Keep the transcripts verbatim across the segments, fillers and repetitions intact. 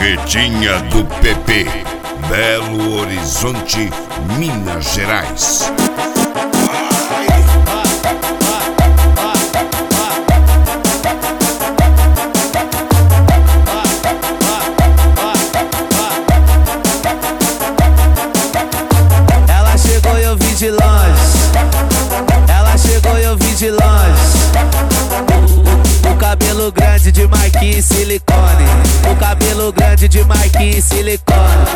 Foguetinha do P P, Belo Horizonte, Minas Gerais. Ela chegou e eu vi de longe. Ela chegou e eu vi de longe. O cabelo grande de Marquinhos silicone. O cabelo grande de Marquinhos silicone.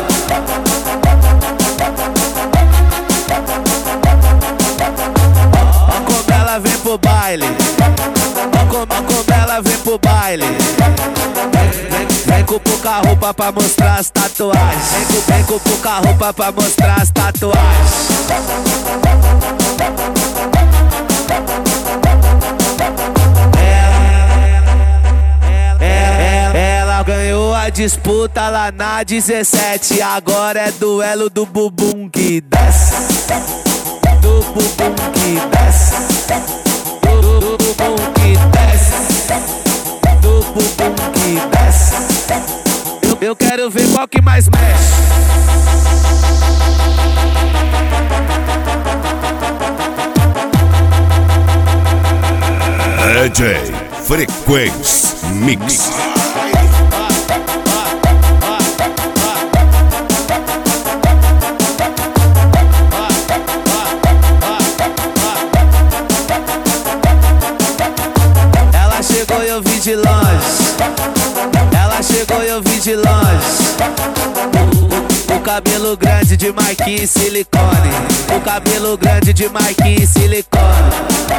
Ó como ela vem pro baile. Ó como, ó como ela vem pro baile. Vem, vem com pouca roupa pra mostrar as tatuagens. Vem com, vem com pouca roupa pra mostrar as tatuagens. Ela ganhou a disputa lá na dezessete. Agora é duelo do bumbum que desce. Do bumbum que desce. Do, do bumbum que desce. Do bumbum que desce. Eu, eu quero ver qual que mais mexe. D J Frequência Mix. Ela chegou e eu vi de longe. Ela chegou e eu vi de longe. O, o, o cabelo grande de Marquinhos silicone. O cabelo grande de Marquinhos silicone.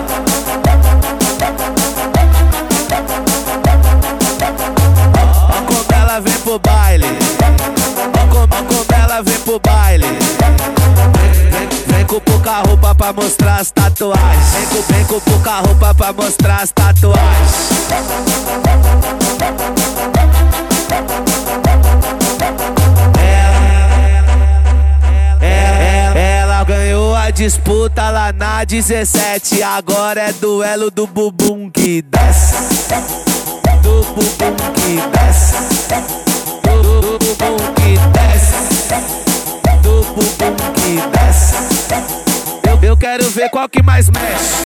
Ó como ela vem pro baile. Ó como, ó como ela vem pro baile. Vem, vem com pouca roupa pra mostrar as tatuagens. Vem com, vem com pouca roupa pra mostrar as tatuagens. Ela ganhou a disputa lá na dezessete. Agora é duelo do bumbum que desce. Do bumbum que desce. Do, do bumbum que desce. Do bumbum que desce. Eu, eu quero ver qual que mais mexe.